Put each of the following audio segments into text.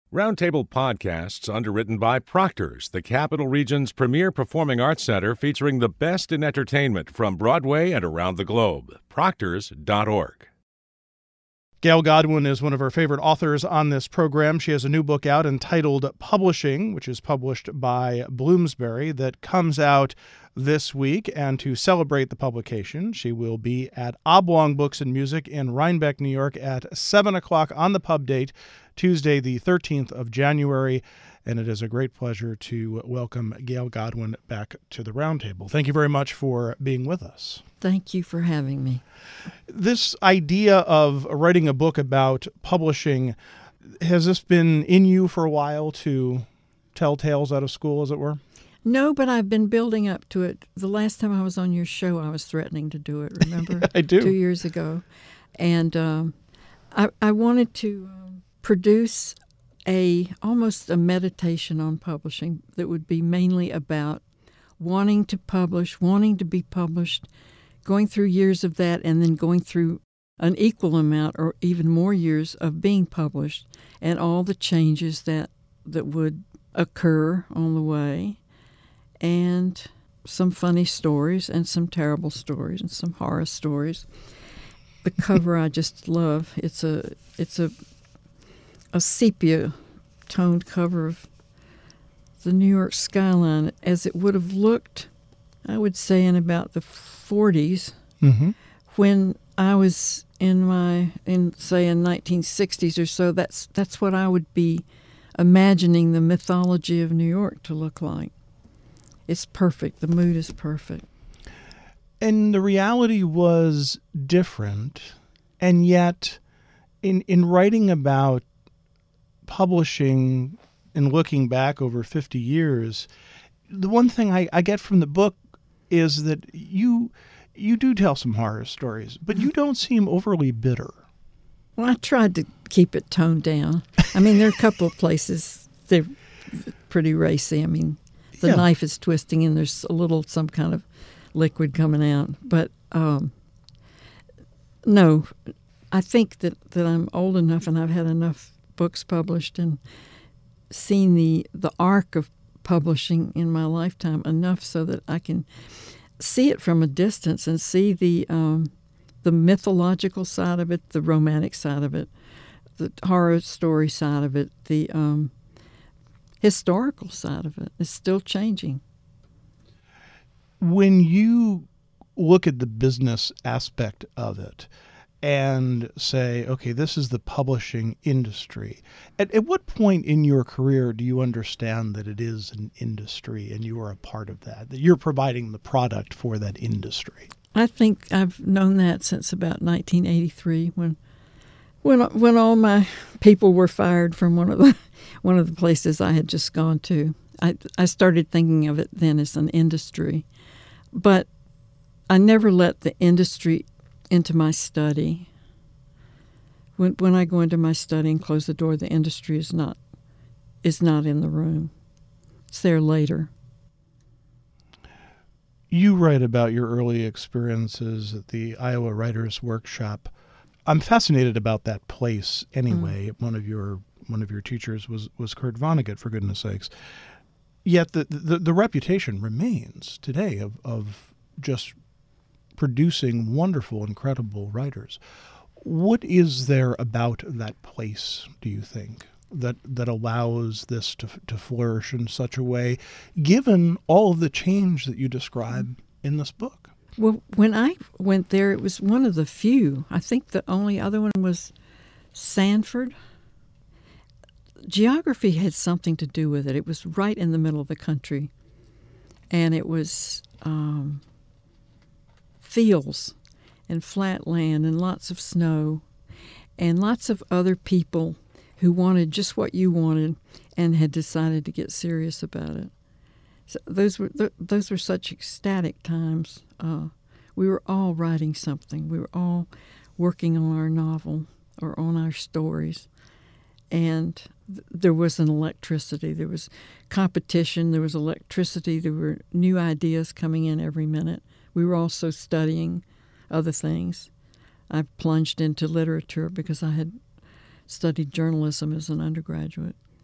Roundtable Podcasts, underwritten by Proctor's, the Capital Region's premier performing arts center featuring the best in entertainment from Broadway and around the globe. Proctors.org. Gail Godwin is one of our favorite authors on this program. She has a new book out entitled Publishing, which is published by Bloomsbury, that comes out this week. And to celebrate the publication, she will be at Oblong Books and Music in Rhinebeck, New York at 7 o'clock on the pub date, Tuesday, the 13th of January. And it is a great pleasure to welcome Gail Godwin back to the Roundtable. Thank you very much for being with us. Thank you for having me. This idea of writing a book about publishing, has this been in you for a while to tell tales out of school, as it were? No, but I've been building up to it. The last time I was on your show, I was threatening to do it, remember? I do. 2 years ago. And I wanted to produce almost a meditation on publishing that would be mainly about wanting to publish, wanting to be published, going through years of that, and then going through an equal amount or even more years of being published, and all the changes that would occur on the way, and some funny stories and some terrible stories and some horror stories. The cover I just love. It's a sepia toned cover of the New York skyline as it would have looked, I would say, in about the 40s, when I was in 1960s or so. That's what I would be imagining the mythology of New York to look like. It's perfect. The mood is perfect. And the reality was different, and yet in writing about publishing and looking back over 50 years, the one thing I get from the book is that you do tell some horror stories, but you don't seem overly bitter. Well, I tried to keep it toned down. I mean, there are a couple of places they're pretty racy. I mean, the knife is twisting and there's some kind of liquid coming out. But no, I think that I'm old enough and I've had enough books published and seen the arc of publishing in my lifetime enough so that I can see it from a distance and see the mythological side of it, the romantic side of it, the horror story side of it, the historical side of it. It's still changing. When you look at the business aspect of it and say, okay, this is the publishing industry, at what point in your career do you understand that it is an industry and you are a part of that you're providing the product for that industry? I think I've known that since about 1983 when all my people were fired from one of the places I had just gone to. I started thinking of it then as an industry, but I never let the industry into my study. When I go into my study and close the door, the industry is not in the room. It's there later. You write about your early experiences at the Iowa Writers Workshop. I'm fascinated about that place anyway. One of your teachers was Kurt Vonnegut, for goodness sakes. Yet the reputation remains today of just producing wonderful, incredible writers. What is there about that place, do you think, that allows this to flourish in such a way, given all of the change that you describe in this book? Well, when I went there, it was one of the few. I think the only other one was Sanford. Geography had something to do with it. It was right in the middle of the country, and it was fields and flat land and lots of snow and lots of other people who wanted just what you wanted and had decided to get serious about it. So those were such ecstatic times. We were all writing something. We were all working on our novel or on our stories. And there was an electricity. There was competition. There was electricity. There were new ideas coming in every minute. We were also studying other things. I plunged into literature because I had studied journalism as an undergraduate.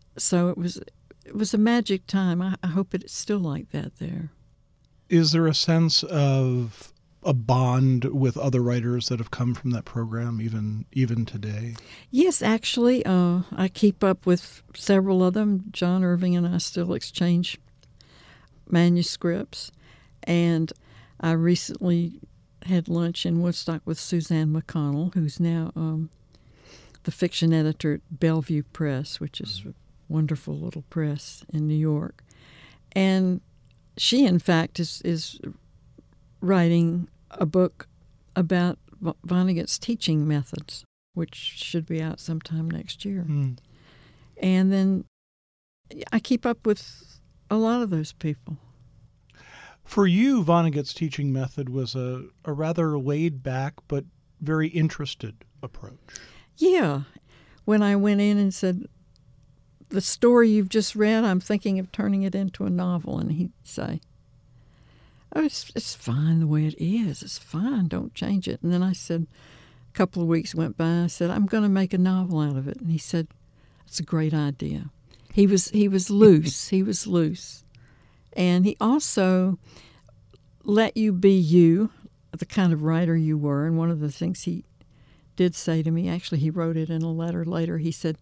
So it was a magic time. I hope it's still like that there. Is there a sense of a bond with other writers that have come from that program even today? Yes, actually, I keep up with several of them. John Irving and I still exchange manuscripts, and I recently had lunch in Woodstock with Suzanne McConnell, who's now the fiction editor at Bellevue Press, which is a wonderful little press in New York. And she, in fact, is writing a book about Vonnegut's teaching methods, which should be out sometime next year. And then I keep up with a lot of those people. For you, Vonnegut's teaching method was a rather laid-back but very interested approach. Yeah. When I went in and said, the story you've just read, I'm thinking of turning it into a novel, and he'd say, oh, it's fine the way it is. It's fine. Don't change it. And then I said, a couple of weeks went by, I said, I'm going to make a novel out of it. And he said, it's a great idea. He was loose. He was loose. And he also let you be you, the kind of writer you were. And one of the things he did say to me, actually he wrote it in a letter later, he said,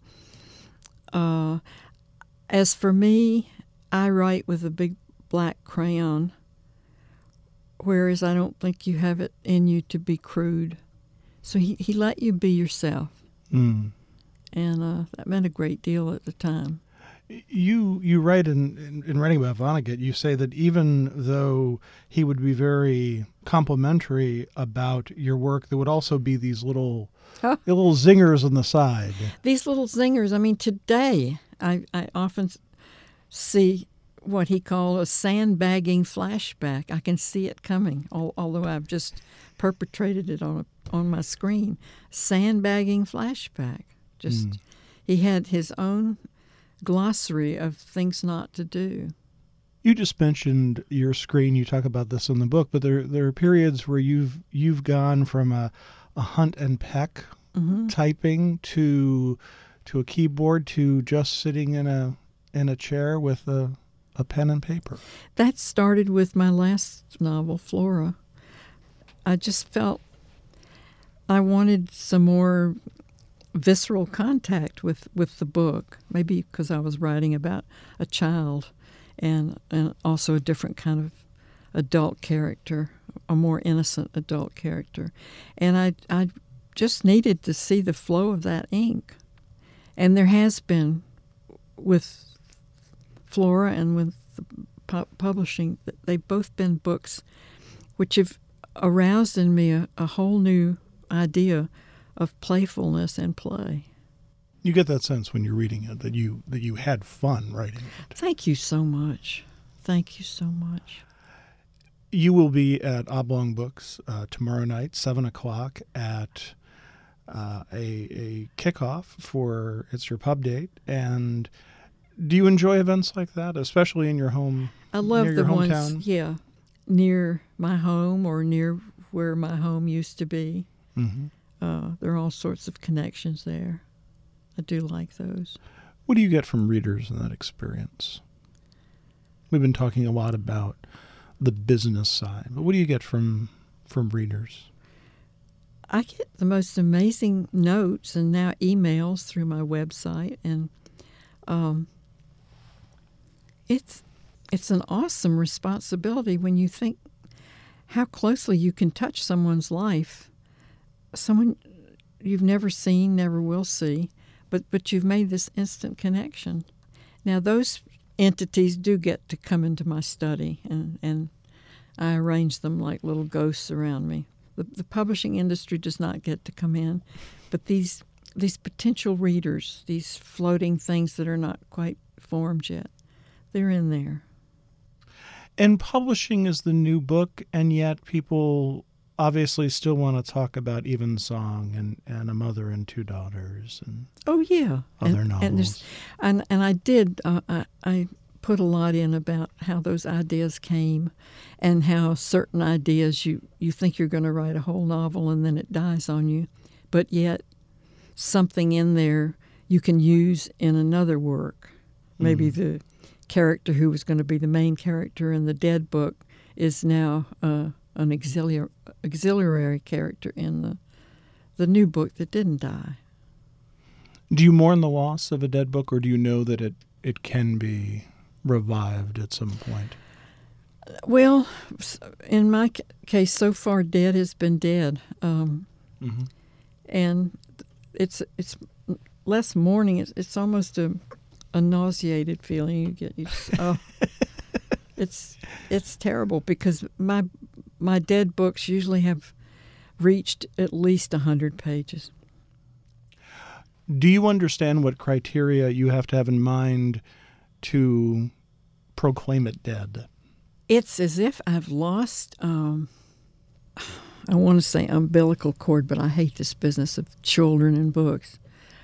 as for me, I write with a big black crayon, whereas I don't think you have it in you to be crude. So he let you be yourself. And that meant a great deal at the time. You write in writing about Vonnegut, you say that even though he would be very complimentary about your work, there would also be these little zingers on the side. These little zingers, I mean, today I often see what he called a sandbagging flashback. I can see it coming, although I've just perpetrated it on my screen. Sandbagging flashback. He had his own glossary of things not to do. You just mentioned your screen. You talk about this in the book, but there are periods where you've gone from a hunt and peck typing to a keyboard to just sitting in a chair with a pen and paper. That started with my last novel, Flora. I just felt I wanted some more visceral contact with the book, maybe because I was writing about a child and also a different kind of adult character, a more innocent adult character. And I just needed to see the flow of that ink. And there has been with Flora and with the publishing, they've both been books which have aroused in me a whole new idea of playfulness and play. You get that sense when you're reading it that you had fun writing it. Thank you so much. Thank you so much. You will be at Oblong Books tomorrow night, 7 o'clock, at a kickoff for it's your pub date. And do you enjoy events like that, especially in your home? I love near the your ones, hometown? Near my home or near where my home used to be. There are all sorts of connections there. I do like those. What do you get from readers in that experience? We've been talking a lot about the business side, but what do you get from readers? I get the most amazing notes and now emails through my website, and it's an awesome responsibility when you think how closely you can touch someone's life, someone you've never seen, never will see, but you've made this instant connection. Now those entities do get to come into my study, and I arrange them like little ghosts around me. The publishing industry does not get to come in, but these potential readers, these floating things that are not quite formed yet, they're in there. And publishing is the new book, and yet people obviously still want to talk about Evensong and A Mother and Two Daughters and other novels. And I did. I put a lot in about how those ideas came, and how certain ideas you think you're going to write a whole novel and then it dies on you, but yet something in there you can use in another work. Maybe the character who was going to be the main character in the dead book is now an auxiliary character in the new book that didn't die. Do you mourn the loss of a dead book, or do you know that it can be revived at some point? Well, in my case, so far, dead has been dead, and it's less mourning. It's almost a nauseated feeling you get. It's terrible because my dead books usually have reached at least 100 pages. Do you understand what criteria you have to have in mind to proclaim it dead? It's as if I've lost, I want to say umbilical cord, but I hate this business of children and books.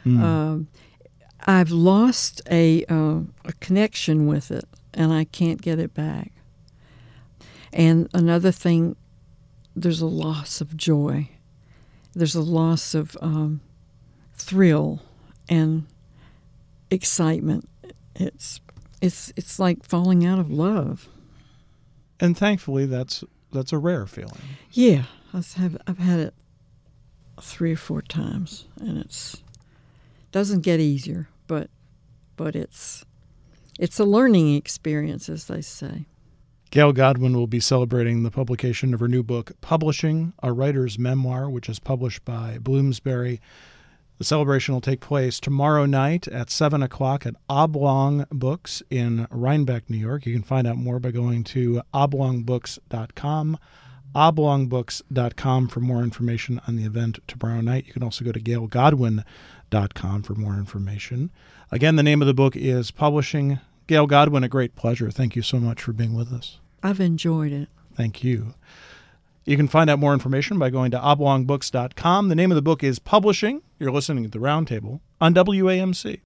I've lost a connection with it, and I can't get it back. And another thing, there's a loss of joy. There's a loss of thrill and excitement. It's like falling out of love. And thankfully, that's a rare feeling. Yeah, I've had it 3 or 4 times, and it doesn't get easier, but it's a learning experience, as they say. Gail Godwin will be celebrating the publication of her new book, Publishing, a Writer's Memoir, which is published by Bloomsbury. The celebration will take place tomorrow night at 7 o'clock at Oblong Books in Rhinebeck, New York. You can find out more by going to oblongbooks.com, oblongbooks.com for more information on the event tomorrow night. You can also go to gailgodwin.com for more information. Again, the name of the book is Publishing. Gail Godwin, a great pleasure. Thank you so much for being with us. I've enjoyed it. Thank you. You can find out more information by going to oblongbooks.com. The name of the book is Publishing. You're listening to The Roundtable on WAMC.